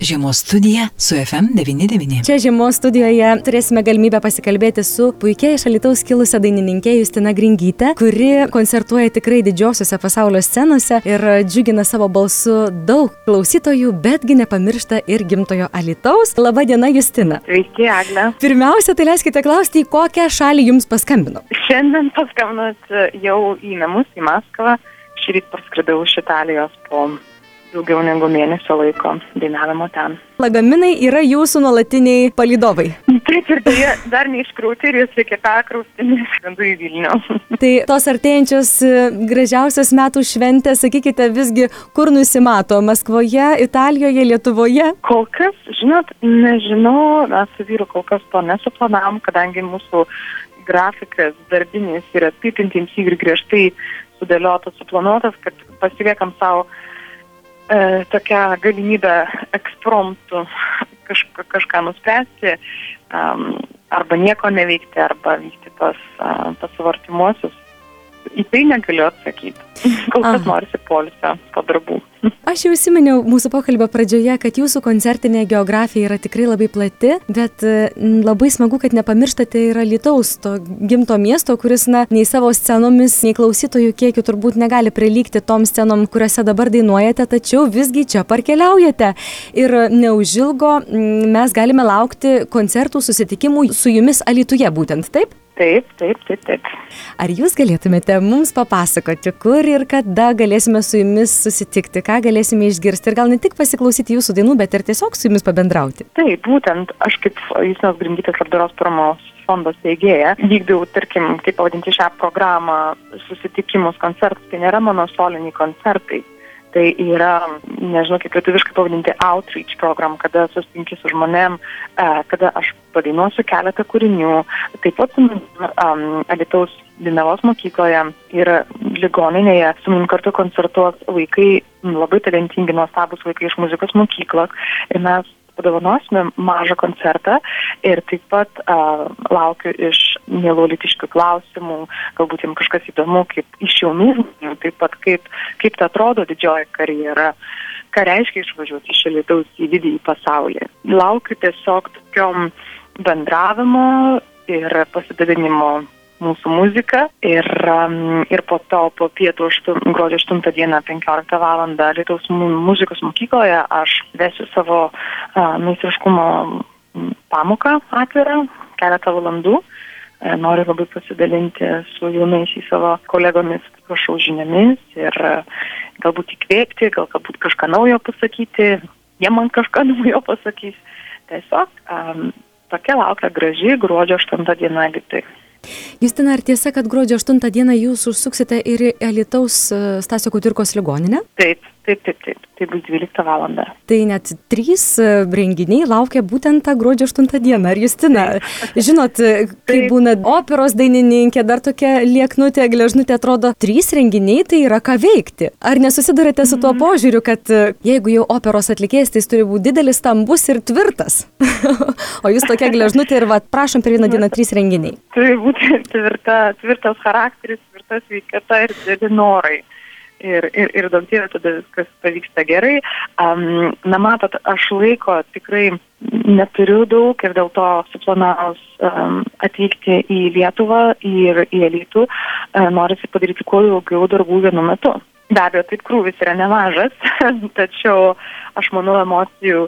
Žiemos studija su FM99. Čia Žiemos studijoje turėsime galimybę pasikalbėti su puikiai iš Alytaus kilusia dainininkė Justina Gringytė, kuri koncertuoja tikrai didžiosiuose pasaulio scenose ir džiugina savo balsu daug klausytojų, betgi nepamiršta ir gimtojo Alytaus. Labą dieną, Justina. Sveiki, Agne. Pirmiausia, tai leiskite klausti, į kokią šalį jums paskambino? Šiandien paskambinot jau į namus, į Maskvą. Šįryt parskridau iš Italijos po daugiau negu mėnesio laiko dainavimo ten. Lagaminai yra jūsų nuolatiniai palydovai. Taip, ir tai dar neiškrauti ir jūs reikia perkrauti, nes skrendu į Vilnių. Tai tos artėjančios gražiausios metų šventės, sakykite, visgi kur nusimato? Maskvoje, Italijoje, Lietuvoje? Kol kas, žinot, nežinau, mes su vyru kol kas to nesuplanavom, kadangi mūsų grafikas darbinis yra taip intensyviai ir griežtai sudėliotas, suplanuotas, kad pasiliekam savo tokią galimybę ekspromtu kažką nuspręsti, arba nieko neveikti, arba vykti pas savo artimuosius. Į tai negaliu atsakyti. Kol kas norisi poilsio po darbų. Aš jau įsiminiau mūsų pokalbio pradžioje, kad jūsų koncertinė geografija yra tikrai labai plati, bet labai smagu, kad nepamirštate ir Alytaus, to gimto miesto, kuris, nei savo scenomis, nei klausytojų kiekiu turbūt negali prilygti tom scenom, kuriuose dabar dainuojate, tačiau visgi čia parkeliaujate. Ir neužilgo mes galime laukti koncertų, susitikimų su jumis Alytuje būtent, taip? Taip. Ar jūs galėtumėte mums papasakoti, kur ir kada galėsime su jumis susitikti, ką galėsime išgirsti ir gal ne tik pasiklausyti jūsų dainų, bet ir tiesiog su jumis pabendrauti? Taip, būtent aš kaip Justinos Gringytės labdaros paramos fondo steigėja vykdau, tarkim, kaip pavadinti šią programą, susitikimus, koncertus, tai nėra mano soliniai koncertai. Tai yra, nežinau, kaip lietuviškai pavadinti, outreach program, kada susitinki su žmonėm, kada aš padainuosiu keletą kūrinių. Taip pat Alytaus Linavos mokykloje ir ligoninėje su manim kartu koncertuos vaikai, labai talentingi, nuostabūs vaikai iš muzikos mokyklos. Ir mes padovanosime mažą koncertą ir taip pat laukiu iš mielų alytiškių klausimų, galbūt jums kažkas įdomu, kaip iš jaunų žmonių, taip pat kaip tai atrodo didžioji karjera, ką reiškia išvažiuoti iš Alytaus į didįjį pasaulį. Laukiu tiesiog tokiom bendravimo ir pasidalinimo mūsų muziką ir po to, po pietų gruodžio 8 dieną 15 valandą Alytaus muzikos mokykloje aš vesiu savo meistriškumo pamoką atvirą, keletą valandų. Noriu labai pasidalinti su jaunaisiais savo kolegomis, prašau, žiniomis ir galbūt įkvėpti, galbūt kažką naujo pasakyti, jie man kažką naujo pasakys. Tiesiog tokia laukia graži gruodžio 8 diena Alytui. Justina, ar tiesa, kad gruodžio 8 dieną jūs užsuksite ir į Alytaus Stasio Kudirkos ligoninę? Taip. Tai bus 12 valandą. Tai net 3 renginiai laukia būtent tą gruodžio 8 dieną. Ar Justina, žinot, kai būna operos dainininkė, dar tokia lieknutė, gležnutė, atrodo, 3 renginiai tai yra ką veikti. Ar nesusidurite su tuo požiūriu, kad jeigu jau operos atlikėjas, tai jis turi būti didelis, stambus ir tvirtas? O jūs tokia gležnutė ir prašom per vieną dieną 3 renginiai. Turi būti tvirtas charakteris, tvirtas sveikata ir dideli norai. Ir daug dievė, tada viskas pavyksta gerai. Matot, aš laiko tikrai neturiu daug ir dėl to suplanavus atvykti į Lietuvą ir į Alytų, norisi padaryti kuo daugiau darbų vienu metu. Be abejo, taip krūvis yra nemažas, tačiau aš manau emocijų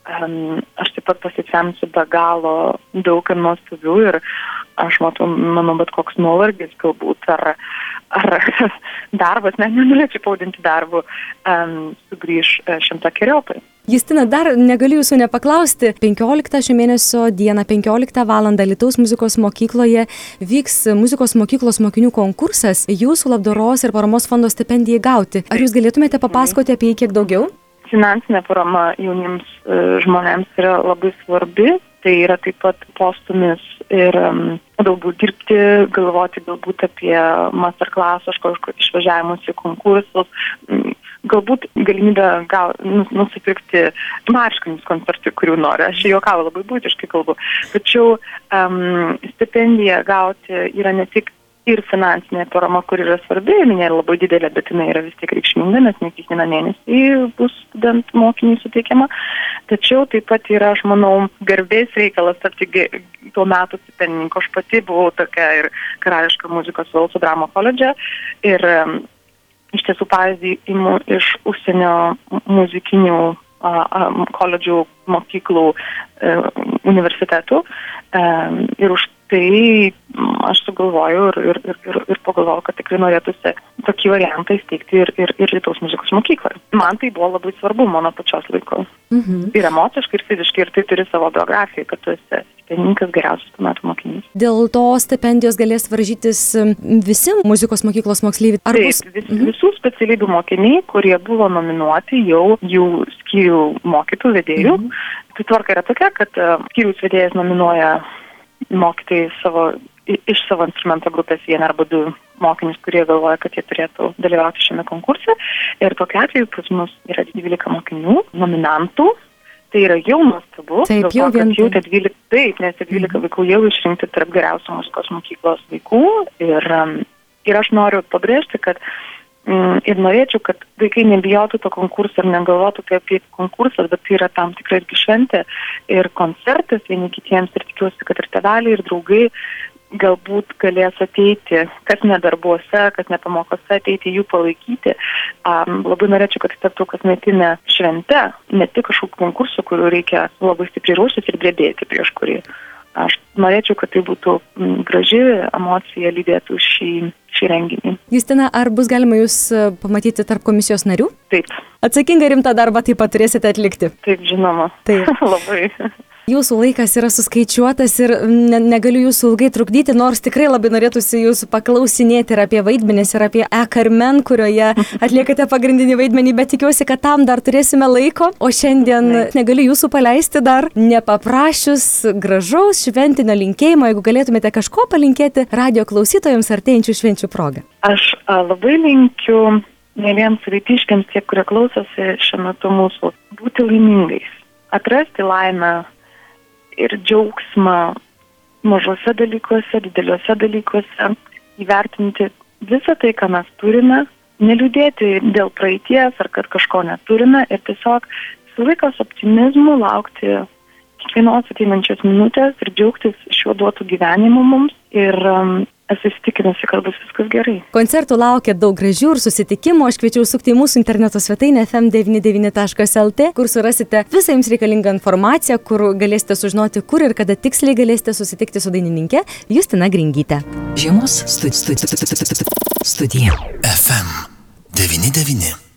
aš taip pat pasisemsiu be galo daug ir nuostabių ir aš manau, bet koks nuovargis galbūt ar darbas, nenorėčiau pavadinti darbu, sugrįž 100-keriopai. Justina, dar negaliu jūsų nepaklausti. 15 šio mėnesio dieną, 15 valandą Alytaus muzikos mokykloje vyks muzikos mokyklos mokinių konkursas jūsų labdaros ir paramos fondo stipendijai gauti. Ar jūs galėtumėte papasakoti apie jį kiek daugiau? Finansinė parama jauniems žmonėms yra labai svarbi. Tai yra taip pat postumis ir galbūt dirbti, galvoti galbūt apie masterclass, išvažiavimus į konkursus, galbūt galimybę nusipirkti marškinius koncertui, kurių nori. Aš juokauju, labai būtiškai kalbu. Tačiau stipendiją gauti yra ne tik ir finansinė parama, kur yra svarbi, jinai nėra labai didelė, bet jinai yra vis tiek reikšminga, nes ne kiekvieną mėnesį bus studentų mokiniui suteikiama. Tačiau taip pat yra, aš manau, garbės reikalas tapti tuo metu stipendininku. Aš pati buvau tokia ir Karališka muzikos Velso dramo koledže ir iš tiesų pavyzdį imu iš užsienio muzikinių koledžių, mokyklų, universitetų ir už tai aš sugalvoju ir pagalvojau, kad tikrai norėtųsi tokį variantą įsteigti ir Lietuvos muzikos mokykloje. Man tai buvo labai svarbu mano pačios laiku. Ir emociškai, ir fiziškai, ir tai turi savo biografiją, kad tu esi stipendininkas geriausias tų metų mokinys. Dėl to stipendijos galės varžytis visi muzikos mokyklos moksleiviai? Taip, visų specialybių mokiniai, kurie buvo nominuoti jau jų skyrių mokytojų, vedėjų. Tai tvarka yra tokia, kad skyriaus vedėjas nominuoja mokytojai iš savo instrumento grupės vieną arba du mokinius, kurie galvoja, kad jie turėtų dalyvauti šiame konkurse. Ir tokiu atveju pas mus yra 12 mokinių, nominantų. Tai yra jau nuostabu. Taip, jau vien. Taip, nes 12 vaikų jau išrinkti tarp geriausių muzikos mokyklos vaikų. Ir aš noriu pabrėžti, kad ir norėčiau, kad vaikai nebijotų to konkurso ir negalvotų apie konkursą, bet tai yra tam tikra irgi šventė ir koncertas vieni kitiems ir tikiuosi, kad ir tėveliai, ir draugai galbūt galės ateiti, kas ne darbuose, kas ne pamokose, ateiti jų palaikyti. Labai norėčiau, kad tai taptų kasmetinė šventė, ne tik kažkokių konkursų, kurių reikia labai stipriai ruoštis ir drebėti prieš kurį. Aš norėčiau, kad tai būtų graži emocija lydėtų šį renginį. Justina, ar bus galima jūs pamatyti tarp komisijos narių? Taip. Atsakingą rimtą darbą taip pat turėsite atlikti? Taip, žinoma. Taip. Labai. Jūsų laikas yra suskaičiuotas ir negaliu jūsų ilgai trukdyti, nors tikrai labai norėtųsi jūsų paklausinėti ir apie vaidmenis, ir apie Carmen, kurioje atliekate pagrindinį vaidmenį, bet tikiuosi, kad tam dar turėsime laiko. O šiandien negaliu jūsų paleisti dar, nepaprašius gražaus šventinio linkėjimo, jeigu galėtumėte kažko palinkėti radijo klausytojams artėjančių švenčių progą. Aš labai linkiu mieliems rytiškiams, tie, kurie klausosi šiuo metu mūsų, būti laimingais, atrasti laimę ir džiaugsmą mažose dalykuose, dideliuose dalykuose, įvertinti visą tai, ką mes turime, neliūdėti dėl praeities ar kad kažko neturime ir tiesiog su laikos optimizmu laukti kiekvienos ateinančios minutės ir džiaugtis šiuo duotų gyvenimu mums ir esu įsitikinusi, kad bus viskas gerai. Koncertų laukia daug gražių ir susitikimų. Aš kviečiu užsukti į mūsų interneto svetainę fm99.lt, kur surasite visą jums reikalingą informaciją, kur galėsite sužinoti, kur ir kada tiksliai galėsite susitikti su dainininke Justina Gringyte. Žiemos studija. FM 99.